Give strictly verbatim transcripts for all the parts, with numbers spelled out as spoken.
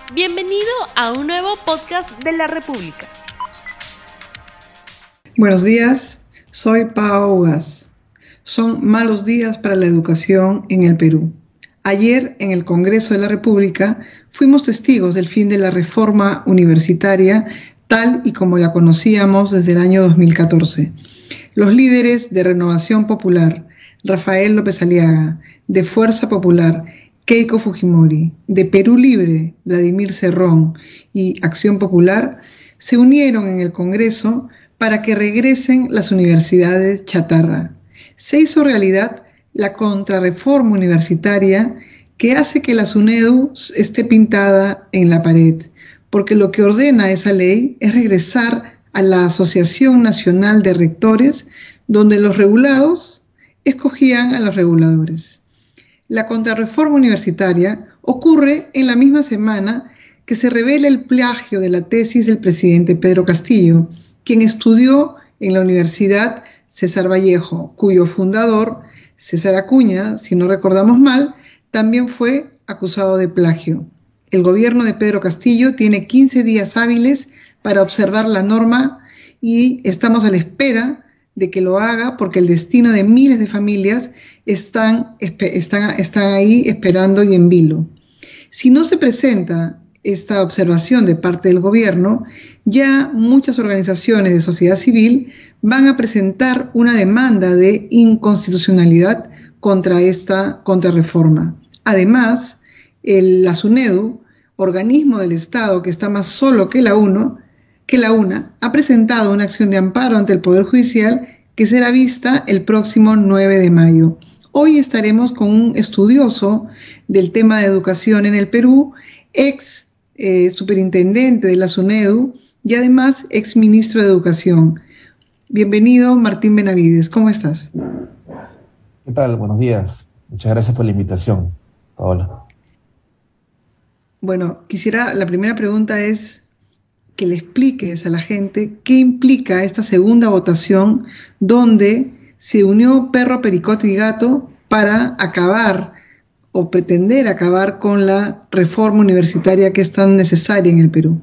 Bienvenido a un nuevo podcast de la República. Buenos días, soy Pao Ugas. Son malos días para la educación en el Perú. Ayer, en el Congreso de la República, fuimos testigos del fin de la reforma universitaria tal y como la conocíamos desde el año dos mil catorce. Los líderes de Renovación Popular, Rafael López Aliaga, de Fuerza Popular, Keiko Fujimori, de Perú Libre, Vladimir Cerrón y Acción Popular, se unieron en el Congreso para que regresen las universidades chatarra. Se hizo realidad la contrarreforma universitaria que hace que la SUNEDU esté pintada en la pared, porque lo que ordena esa ley es regresar a la Asociación Nacional de Rectores, donde los regulados escogían a los reguladores. La contrarreforma universitaria ocurre en la misma semana que se revela el plagio de la tesis del presidente Pedro Castillo, quien estudió en la Universidad César Vallejo, cuyo fundador, César Acuña, si no recordamos mal, también fue acusado de plagio. El gobierno de Pedro Castillo tiene quince días hábiles para observar la norma y estamos a la espera de que lo haga porque el destino de miles de familias están, están, están ahí esperando y en vilo. Si no se presenta esta observación de parte del gobierno, ya muchas organizaciones de sociedad civil van a presentar una demanda de inconstitucionalidad contra esta contrarreforma. Además, el, la SUNEDU, organismo del Estado que está más solo que la UNO, que la UNA, ha presentado una acción de amparo ante el Poder Judicial que será vista el próximo nueve de mayo. Hoy estaremos con un estudioso del tema de educación en el Perú, ex eh, superintendente de la SUNEDU y además ex ministro de Educación. Bienvenido, Martín Benavides. ¿Cómo estás? ¿Qué tal? Buenos días. Muchas gracias por la invitación, Paola. Bueno, quisiera, la primera pregunta es que le expliques a la gente qué implica esta segunda votación donde se unió perro, pericote y gato para acabar o pretender acabar con la reforma universitaria que es tan necesaria en el Perú.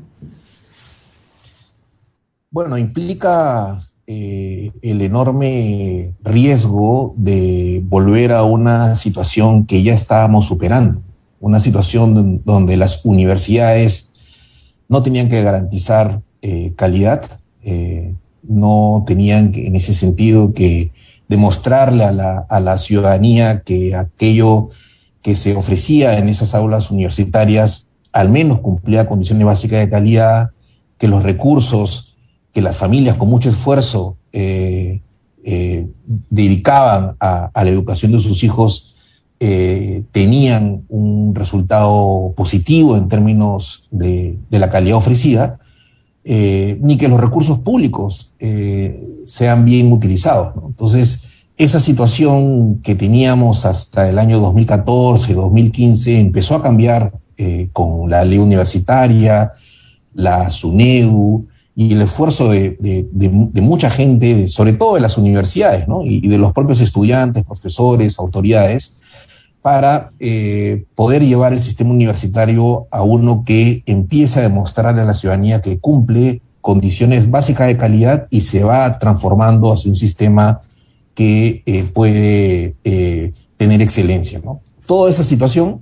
Bueno, implica eh, el enorme riesgo de volver a una situación que ya estábamos superando, una situación donde las universidades no tenían que garantizar eh, calidad, eh, no tenían que, en ese sentido que demostrarle a la, a la ciudadanía que aquello que se ofrecía en esas aulas universitarias al menos cumplía condiciones básicas de calidad, que los recursos que las familias con mucho esfuerzo eh, eh, dedicaban a, a la educación de sus hijos Eh, tenían un resultado positivo en términos de, de la calidad ofrecida, eh, ni que los recursos públicos eh, sean bien utilizados, ¿no? Entonces, esa situación que teníamos hasta el año dos mil catorce, dos mil quince, empezó a cambiar eh, con la ley universitaria, la SUNEDU y el esfuerzo de, de, de, de mucha gente, sobre todo de las universidades, ¿no? y, y de los propios estudiantes, profesores, autoridades, para eh, poder llevar el sistema universitario a uno que empieza a demostrarle a la ciudadanía que cumple condiciones básicas de calidad y se va transformando hacia un sistema que eh, puede eh, tener excelencia, ¿no? Toda esa situación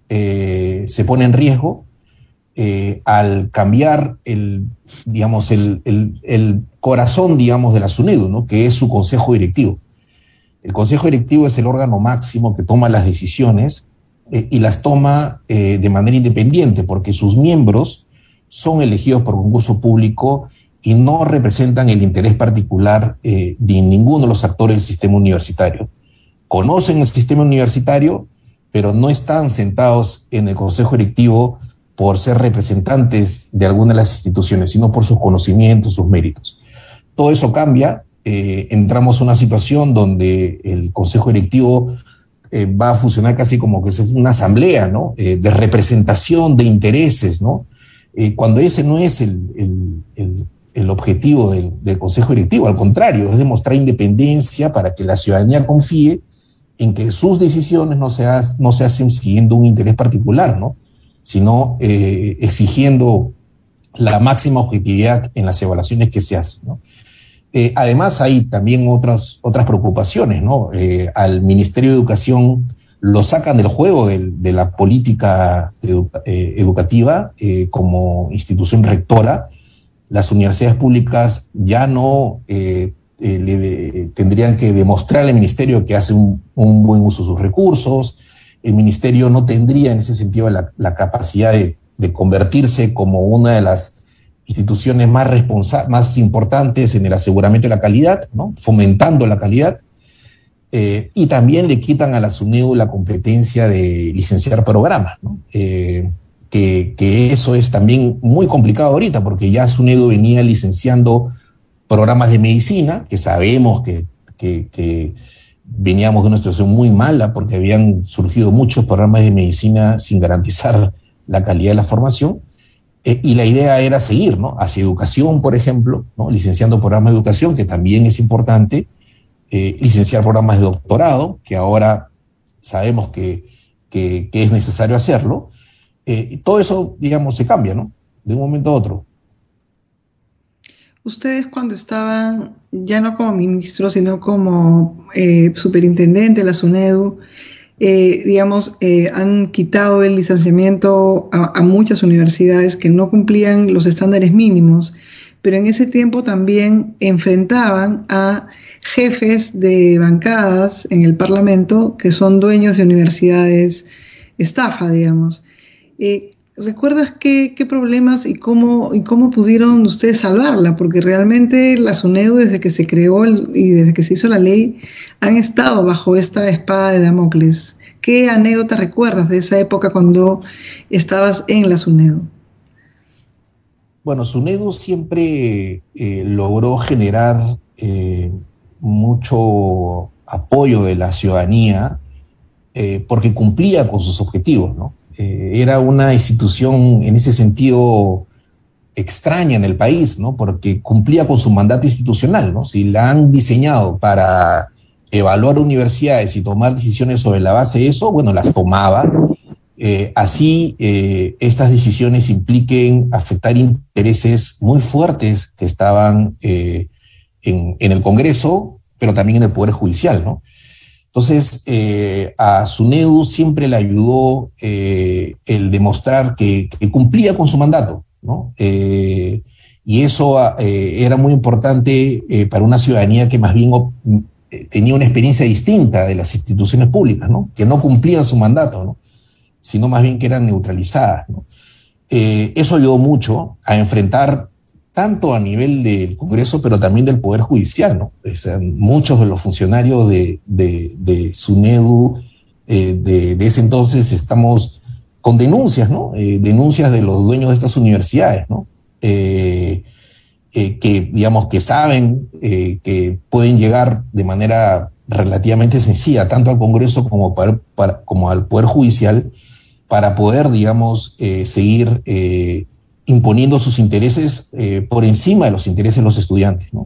eh, se pone en riesgo eh, al cambiar el, digamos, el, el, el corazón, digamos, de la SUNEDU, ¿no? Que es su consejo directivo. El Consejo Directivo es el órgano máximo que toma las decisiones eh, y las toma eh, de manera independiente porque sus miembros son elegidos por concurso público y no representan el interés particular eh, de ninguno de los actores del sistema universitario. Conocen el sistema universitario, pero no están sentados en el Consejo Directivo por ser representantes de alguna de las instituciones, sino por sus conocimientos, sus méritos. Todo eso cambia. Eh, entramos a una situación donde el Consejo Directivo eh, va a funcionar casi como que es una asamblea, ¿no? Eh, de representación de intereses, ¿no? Eh, cuando ese no es el, el, el, el objetivo del, del Consejo Directivo, al contrario, es demostrar independencia para que la ciudadanía confíe en que sus decisiones no se, ha, no se hacen siguiendo un interés particular, ¿no? sino eh, exigiendo la máxima objetividad en las evaluaciones que se hacen, ¿no? Eh, además, hay también otras, otras preocupaciones, ¿no? Eh, al Ministerio de Educación lo sacan del juego de, de la política edu eh, educativa eh, como institución rectora. Las universidades públicas ya no eh, eh, le de, tendrían que demostrar al Ministerio que hace un, un buen uso de sus recursos. El Ministerio no tendría en ese sentido la, la capacidad de, de convertirse como una de las instituciones más, más importantes en el aseguramiento de la calidad, ¿no? Fomentando la calidad, eh, y también le quitan a la SUNEDU la competencia de licenciar programas, ¿no? Eh, que, que eso es también muy complicado ahorita, porque ya SUNEDU venía licenciando programas de medicina, que sabemos que, que, que veníamos de una situación muy mala, porque habían surgido muchos programas de medicina sin garantizar la calidad de la formación. Eh, y la idea era seguir, ¿no? Hacia educación, por ejemplo, ¿no? Licenciando programas de educación, que también es importante, eh, licenciar programas de doctorado, que ahora sabemos que, que, que es necesario hacerlo. Eh, y todo eso, digamos, se cambia, ¿no? De un momento a otro. Ustedes cuando estaban, ya no como ministro, sino como eh, superintendente de la SUNEDU, Eh, digamos, eh, han quitado el licenciamiento a, a muchas universidades que no cumplían los estándares mínimos, pero en ese tiempo también enfrentaban a jefes de bancadas en el Parlamento que son dueños de universidades estafa, digamos. Eh, ¿Recuerdas qué, qué problemas y cómo, y cómo pudieron ustedes salvarla? Porque realmente la SUNEDU, desde que se creó el, y desde que se hizo la ley, han estado bajo esta espada de Damocles. ¿Qué anécdota recuerdas de esa época cuando estabas en la SUNEDU? Bueno, SUNEDU siempre eh, logró generar eh, mucho apoyo de la ciudadanía eh, porque cumplía con sus objetivos, ¿no? Eh, era una institución en ese sentido extraña en el país, ¿no? Porque cumplía con su mandato institucional, ¿no? Si la han diseñado para evaluar universidades y tomar decisiones sobre la base de eso, bueno, las tomaba. Eh, así eh, estas decisiones impliquen afectar intereses muy fuertes que estaban eh, en, en el Congreso, pero también en el Poder Judicial, ¿no? Entonces, eh, a SUNEDU siempre le ayudó eh, el demostrar que, que cumplía con su mandato, ¿no? Eh, y eso eh, era muy importante eh, para una ciudadanía que más bien eh, tenía una experiencia distinta de las instituciones públicas, ¿no? Que no cumplían su mandato, ¿no? Sino más bien que eran neutralizadas, ¿no? Eh, eso ayudó mucho a enfrentar tanto a nivel del Congreso, pero también del Poder Judicial, ¿no? O sea, muchos de los funcionarios de, de, de SUNEDU eh, de, de ese entonces estamos con denuncias, ¿no? Eh, denuncias de los dueños de estas universidades, ¿no? Eh, eh, que, digamos, que saben eh, que pueden llegar de manera relativamente sencilla, tanto al Congreso como, para, para, como al Poder Judicial, para poder, digamos, eh, seguir eh, imponiendo sus intereses eh, por encima de los intereses de los estudiantes, ¿no?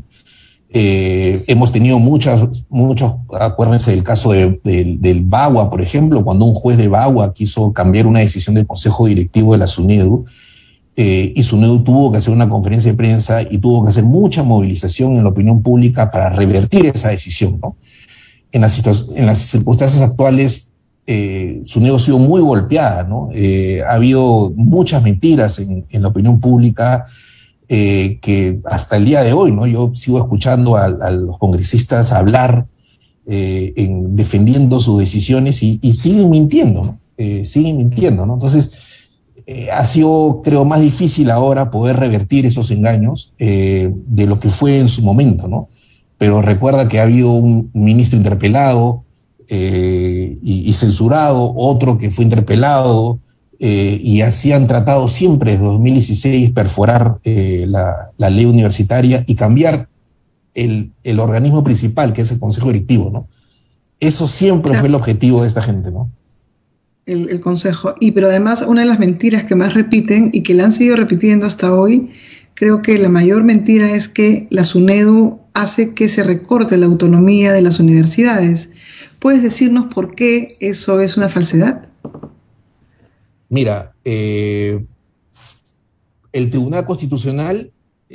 Eh, hemos tenido muchas, muchos, acuérdense del caso de, de, del Bagua, por ejemplo, cuando un juez de Bagua quiso cambiar una decisión del Consejo Directivo de la SUNEDU, eh, y SUNEDU tuvo que hacer una conferencia de prensa y tuvo que hacer mucha movilización en la opinión pública para revertir esa decisión, ¿no? En las, en las circunstancias actuales, Eh, SUNEDU ha sido muy golpeada, ¿no? Eh, ha habido muchas mentiras en, en la opinión pública eh, que hasta el día de hoy, ¿no? Yo sigo escuchando a, a los congresistas hablar eh, en, defendiendo sus decisiones y, y siguen mintiendo, ¿no? Eh, siguen mintiendo, ¿no? Entonces, eh, ha sido, creo, más difícil ahora poder revertir esos engaños eh, de lo que fue en su momento, ¿no? Pero recuerda que ha habido un ministro interpelado, Eh, y, y censurado, otro que fue interpelado, eh, y así han tratado siempre desde dos mil dieciséis perforar eh, la, la ley universitaria y cambiar el, el organismo principal, que es el Consejo Directivo, ¿no? Eso siempre claro. fue el objetivo de esta gente, ¿no? El, el Consejo. Y pero además una de las mentiras que más repiten y que la han seguido repitiendo hasta hoy, creo que la mayor mentira es que la SUNEDU hace que se recorte la autonomía de las universidades. ¿Puedes decirnos por qué eso es una falsedad? Mira, eh, el Tribunal Constitucional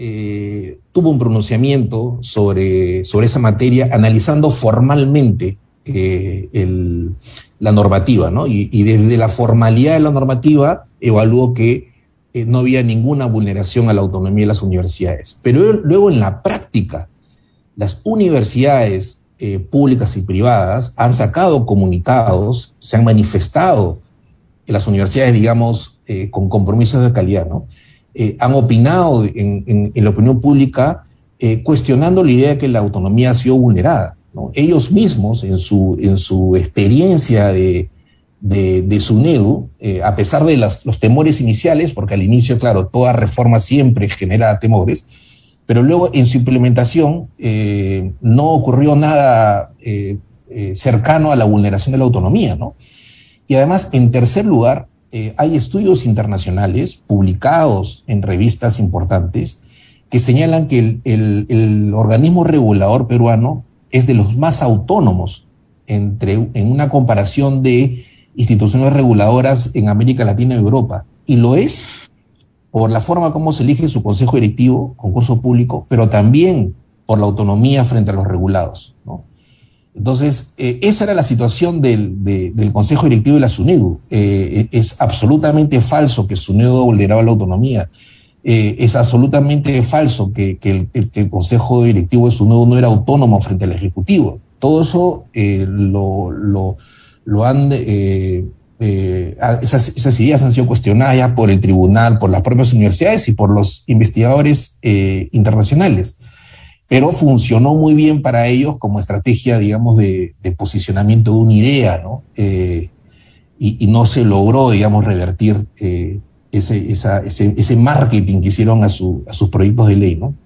eh, tuvo un pronunciamiento sobre, sobre esa materia, analizando formalmente eh, el, la normativa, ¿no? Y, y desde la formalidad de la normativa evaluó que eh, no había ninguna vulneración a la autonomía de las universidades. Pero luego, en la práctica, las universidades eh, públicas y privadas han sacado comunicados, se han manifestado en las universidades, digamos, eh, con compromisos de calidad, ¿no? Eh, han opinado en, en, en la opinión pública eh, cuestionando la idea de que la autonomía ha sido vulnerada, ¿no? Ellos mismos, en su, en su experiencia de, de, de SUNEDU, eh, a pesar de las, los temores iniciales, porque al inicio, claro, toda reforma siempre genera temores, pero luego en su implementación eh, no ocurrió nada eh, eh, cercano a la vulneración de la autonomía, ¿no? Y además, en tercer lugar, eh, hay estudios internacionales publicados en revistas importantes que señalan que el, el, el organismo regulador peruano es de los más autónomos entre, en una comparación de instituciones reguladoras en América Latina y Europa. Y lo es por la forma como se elige su consejo directivo, concurso público, pero también por la autonomía frente a los regulados, ¿no? Entonces, eh, esa era la situación del, de, del Consejo Directivo de la SUNEDU. Eh, es absolutamente falso que SUNEDU vulneraba la autonomía. Eh, es absolutamente falso que, que, el, el, que el Consejo Directivo de SUNEDU no era autónomo frente al Ejecutivo. Todo eso eh, lo, lo, lo han... Eh, eh, esas, esas ideas han sido cuestionadas ya por el tribunal, por las propias universidades y por los investigadores eh, internacionales. Pero funcionó muy bien para ellos como estrategia, digamos, de, de posicionamiento de una idea, ¿no? Eh, y, y no se logró, digamos, revertir eh, ese, esa, ese, ese marketing que hicieron a, su, a sus proyectos de ley, ¿no?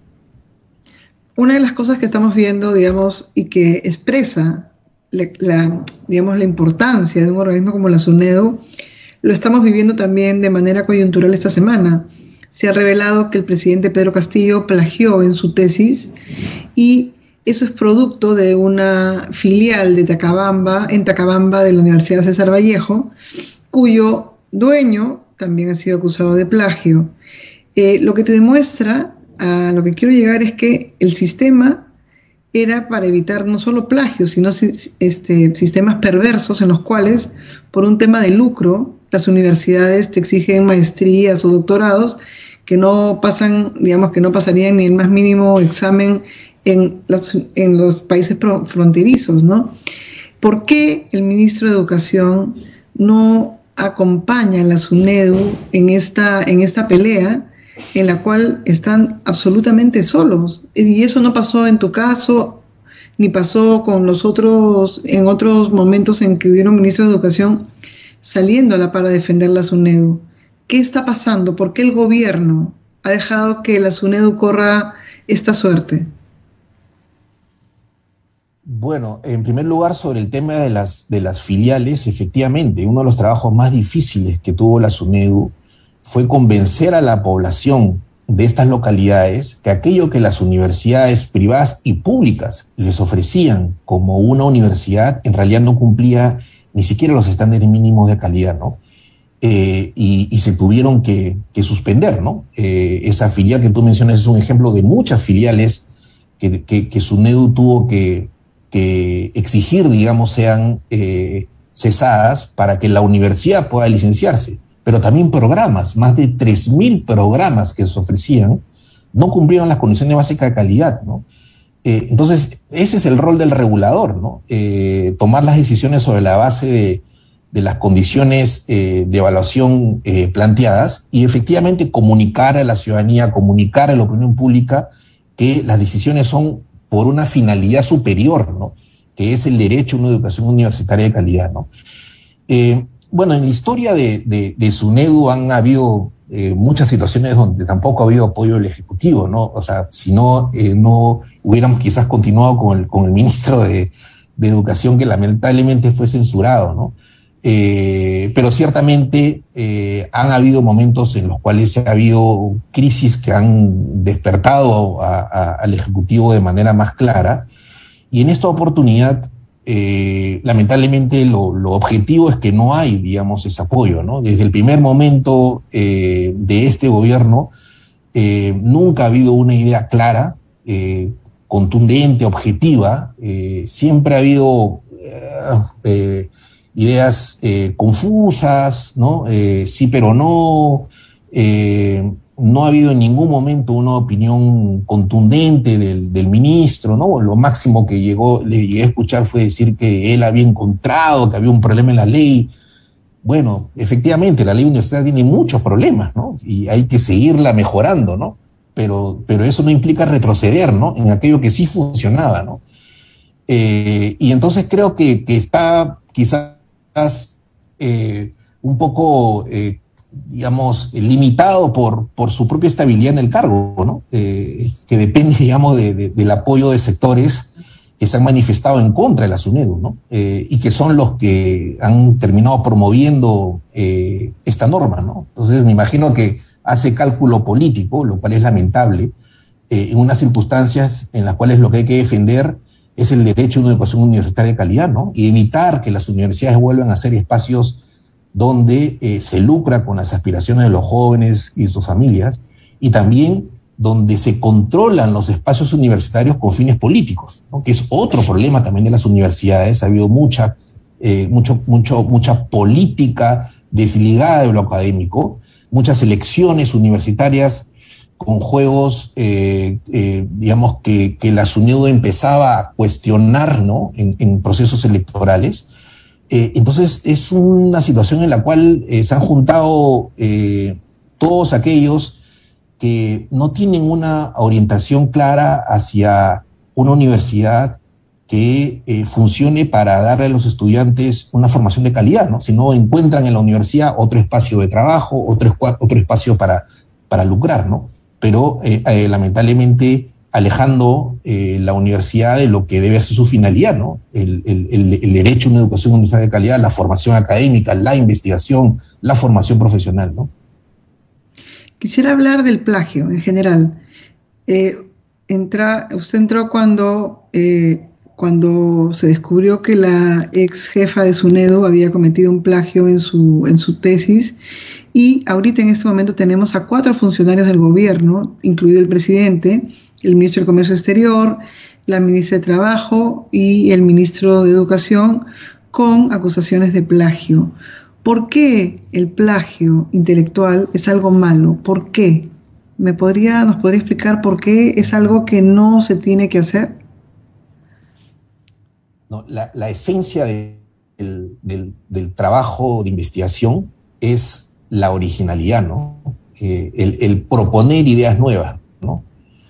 Una de las cosas que estamos viendo, digamos, y que expresa la, la, digamos, la importancia de un organismo como la SUNEDU, lo estamos viviendo también de manera coyuntural esta semana. Se ha revelado que el presidente Pedro Castillo plagió en su tesis y eso es producto de una filial de Tacabamba, en Tacabamba de la Universidad César Vallejo, cuyo dueño también ha sido acusado de plagio. Eh, lo que te demuestra, a lo que quiero llegar, es que el sistema era para evitar no solo plagio, sino este, sistemas perversos en los cuales, por un tema de lucro, las universidades te exigen maestrías o doctorados que no pasan, digamos, que no pasarían ni el más mínimo examen en, las, en los países fronterizos, ¿no? ¿Por qué el ministro de Educación no acompaña a la SUNEDU en esta, en esta pelea en la cual están absolutamente solos? Y eso no pasó en tu caso, ni pasó con los otros, en otros momentos en que hubieron ministros de Educación saliendo a la par a defender la SUNEDU. ¿Qué está pasando? ¿Por qué el gobierno ha dejado que la SUNEDU corra esta suerte? Bueno, en primer lugar, sobre el tema de las, de las filiales, efectivamente, uno de los trabajos más difíciles que tuvo la SUNEDU fue convencer a la población de estas localidades que aquello que las universidades privadas y públicas les ofrecían como una universidad, en realidad no cumplía ni siquiera los estándares mínimos de calidad, ¿no? Eh, y, y se tuvieron que, que suspender, ¿no? Eh, esa filial que tú mencionas es un ejemplo de muchas filiales que, que, que SUNEDU tuvo que, que exigir, digamos, sean eh, cesadas para que la universidad pueda licenciarse. Pero también programas, más de tres mil programas que se ofrecían, no cumplieron las condiciones básicas de calidad, ¿no? Eh, entonces, ese es el rol del regulador, ¿no? Eh, tomar las decisiones sobre la base de de las condiciones eh, de evaluación eh, planteadas y efectivamente comunicar a la ciudadanía, comunicar a la opinión pública que las decisiones son por una finalidad superior, ¿no? Que es el derecho a una educación universitaria de calidad, ¿no? Eh, bueno, en la historia de, de, de SUNEDU han habido eh, muchas situaciones donde tampoco ha habido apoyo del Ejecutivo, ¿no? O sea, si no, eh, no hubiéramos quizás continuado con el, con el ministro de, de Educación, que lamentablemente fue censurado, ¿no? Eh, pero ciertamente eh, han habido momentos en los cuales ha habido crisis que han despertado a, a, al Ejecutivo de manera más clara, y en esta oportunidad eh, lamentablemente lo, lo objetivo es que no hay, digamos, ese apoyo, ¿no? Desde el primer momento eh, de este gobierno eh, nunca ha habido una idea clara, eh, contundente, objetiva. Eh, siempre ha habido eh, eh, ideas eh, confusas, ¿no? Eh, sí pero no. Eh, no ha habido en ningún momento una opinión contundente del, del ministro, ¿no? Lo máximo que llegó, le llegué a escuchar fue decir que él había encontrado que había un problema en la ley. Bueno, efectivamente, la ley universitaria tiene muchos problemas, ¿no? Y hay que seguirla mejorando, ¿no? Pero, pero eso no implica retroceder, ¿no? En aquello que sí funcionaba, ¿no? Eh, y entonces creo que, que está quizás eh, un poco, eh, digamos, limitado por, por su propia estabilidad en el cargo, ¿no? Eh, que depende, digamos, de, de, del apoyo de sectores que se han manifestado en contra de la SUNEDU, ¿no? Eh, y que son los que han terminado promoviendo eh, esta norma, ¿no? Entonces me imagino que hace cálculo político, lo cual es lamentable, eh, en unas circunstancias en las cuales lo que hay que defender es el derecho a una educación universitaria de calidad, ¿no? Y evitar que las universidades vuelvan a ser espacios donde eh, se lucra con las aspiraciones de los jóvenes y sus familias, y también donde se controlan los espacios universitarios con fines políticos, ¿no? Que es otro problema también de las universidades. Ha habido mucha, eh, mucho, mucho, mucha política desligada de lo académico, muchas elecciones universitarias con juegos, eh, eh, digamos, que, que la SUNEDU empezaba a cuestionar, ¿no? en, en procesos electorales. Eh, entonces es una situación en la cual eh, se han juntado eh, todos aquellos que no tienen una orientación clara hacia una universidad que eh, funcione para darle a los estudiantes una formación de calidad, ¿no? Si no encuentran en la universidad otro espacio de trabajo, otro, otro espacio para, para lucrar, ¿no? Pero eh, eh, lamentablemente alejando eh, la universidad de lo que debe ser su finalidad, ¿no? El, el, el, el derecho a una educación universitaria de calidad, la formación académica, la investigación, la formación profesional, ¿no? Quisiera hablar del plagio en general. Eh, entra, usted entró cuando, eh, cuando se descubrió que la ex jefa de SUNEDU había cometido un plagio en su, en su tesis, y ahorita en este momento tenemos a cuatro funcionarios del gobierno, incluido el presidente, el ministro del Comercio Exterior, la ministra de Trabajo y el ministro de Educación, con acusaciones de plagio. ¿Por qué el plagio intelectual es algo malo? ¿Por qué? ¿Me podría, nos podría explicar por qué es algo que no se tiene que hacer? No, la, la esencia de, del, del, del trabajo de investigación es la originalidad, ¿no? Eh, el, el proponer ideas nuevas, ¿no?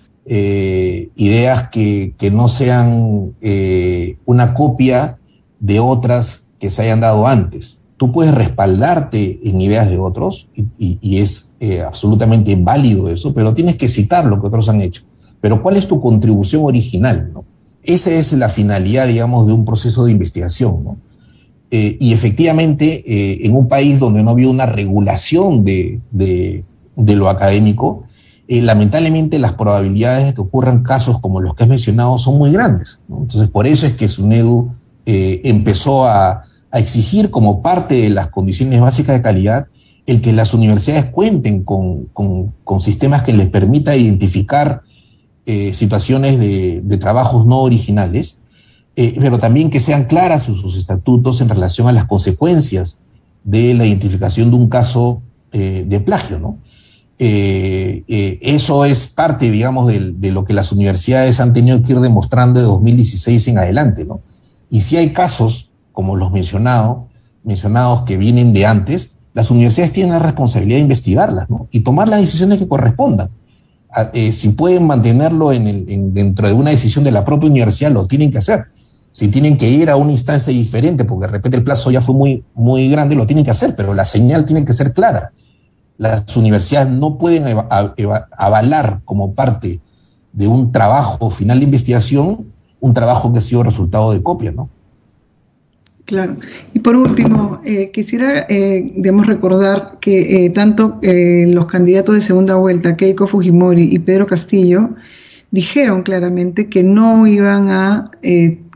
Eh, ideas que, que no sean eh, una copia de otras que se hayan dado antes. Tú puedes respaldarte en ideas de otros y, y, y es eh, absolutamente válido eso, pero tienes que citar lo que otros han hecho. Pero ¿cuál es tu contribución original, ¿no? Esa es la finalidad, digamos, de un proceso de investigación, ¿no? Eh, y efectivamente, eh, en un país donde no había una regulación de, de, de lo académico, eh, lamentablemente las probabilidades de que ocurran casos como los que has mencionado son muy grandes, ¿no? Entonces, por eso es que SUNEDU eh, empezó a a exigir como parte de las condiciones básicas de calidad el que las universidades cuenten con, con, con sistemas que les permita identificar eh, situaciones de, de trabajos no originales, eh, pero también que sean claras sus, sus estatutos en relación a las consecuencias de la identificación de un caso eh, de plagio, ¿no? Eh, eh, eso es parte, digamos, de, de lo que las universidades han tenido que ir demostrando de dos mil dieciséis en adelante, ¿no? Y si hay casos como los mencionado, mencionados que vienen de antes, las universidades tienen la responsabilidad de investigarlas, ¿no? Y tomar las decisiones que correspondan. A, eh, si pueden mantenerlo en el, en, dentro de una decisión de la propia universidad, lo tienen que hacer. Si tienen que ir a una instancia diferente, porque de repente el plazo ya fue muy, muy grande, lo tienen que hacer, pero la señal tiene que ser clara. Las universidades no pueden eva, eva, avalar como parte de un trabajo final de investigación un trabajo que ha sido resultado de copia, ¿no? Claro. Y por último, eh, quisiera, eh, digamos, recordar que eh, tanto eh, los candidatos de segunda vuelta, Keiko Fujimori y Pedro Castillo, dijeron claramente que no iban a eh,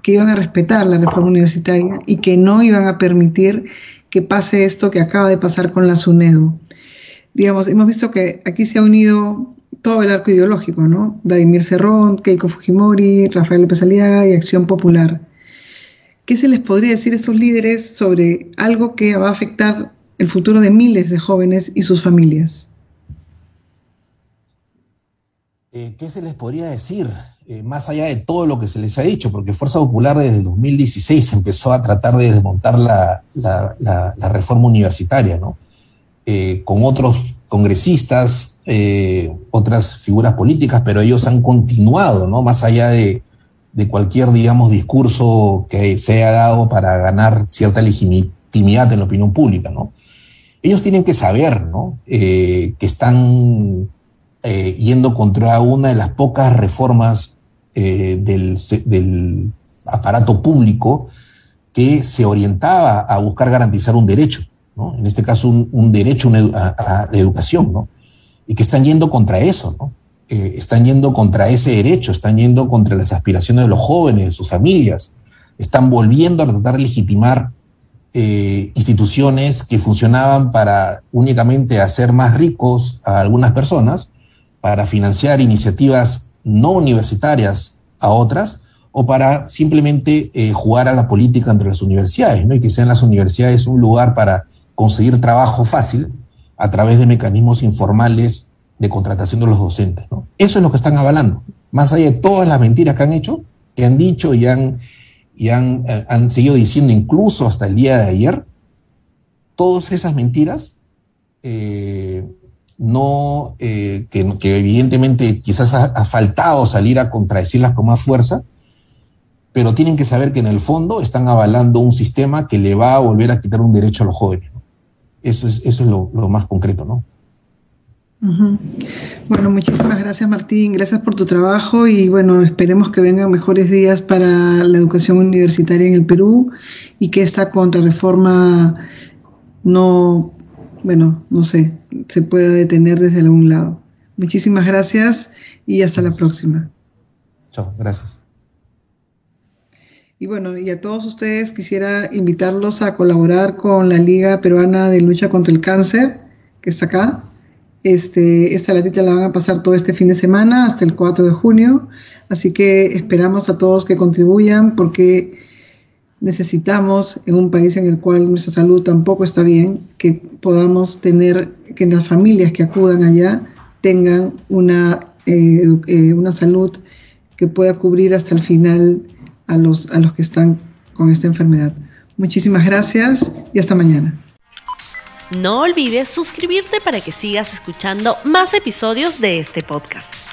que iban a respetar la reforma universitaria y que no iban a permitir que pase esto que acaba de pasar con la SUNEDU. Digamos, hemos visto que aquí se ha unido todo el arco ideológico, ¿no? Vladimir Cerrón, Keiko Fujimori, Rafael López Aliaga y Acción Popular. ¿Qué se les podría decir a estos líderes sobre algo que va a afectar el futuro de miles de jóvenes y sus familias? Eh, ¿Qué se les podría decir? Eh, más allá de todo lo que se les ha dicho, porque Fuerza Popular desde el dos mil dieciséis empezó a tratar de desmontar la, la, la, la reforma universitaria, ¿no? Eh, con otros congresistas, eh, otras figuras políticas, pero ellos han continuado, ¿no? Más allá de, de cualquier, digamos, discurso que se haya dado para ganar cierta legitimidad en la opinión pública, ¿no? Ellos tienen que saber, ¿no? Eh, que están eh, yendo contra una de las pocas reformas eh, del, del aparato público que se orientaba a buscar garantizar un derecho, ¿no? En este caso, un, un derecho a, a la educación, ¿no? Y que están yendo contra eso, ¿no? Eh, están yendo contra ese derecho, están yendo contra las aspiraciones de los jóvenes, de sus familias, están volviendo a tratar de legitimar eh, instituciones que funcionaban para únicamente hacer más ricos a algunas personas, para financiar iniciativas no universitarias a otras, o para simplemente eh, jugar a la política entre las universidades, ¿no? Y que sean las universidades un lugar para conseguir trabajo fácil a través de mecanismos informales de contratación de los docentes, ¿no? Eso es lo que están avalando, más allá de todas las mentiras que han hecho, que han dicho y han, y han, eh, han seguido diciendo incluso hasta el día de ayer. Todas esas mentiras, eh, no, eh, que, que evidentemente quizás ha, ha faltado salir a contradecirlas con más fuerza, pero tienen que saber que en el fondo están avalando un sistema que le va a volver a quitar un derecho a los jóvenes, ¿no? Eso es, eso es lo, lo más concreto, ¿no? Uh-huh. Bueno, muchísimas gracias, Martín, gracias por tu trabajo y bueno, esperemos que vengan mejores días para la educación universitaria en el Perú y que esta contrarreforma no, bueno, no sé, se pueda detener desde algún lado. Muchísimas gracias y hasta la próxima. Chao, gracias. Y bueno, y a todos ustedes quisiera invitarlos a colaborar con la Liga Peruana de Lucha contra el Cáncer, que está acá. Este, esta latita la van a pasar todo este fin de semana hasta el cuatro de junio, así que esperamos a todos que contribuyan porque necesitamos en un país en el cual nuestra salud tampoco está bien, que podamos tener, que las familias que acudan allá tengan una, eh, eh, una salud que pueda cubrir hasta el final a los, a los que están con esta enfermedad. Muchísimas gracias y hasta mañana. No olvides suscribirte para que sigas escuchando más episodios de este podcast.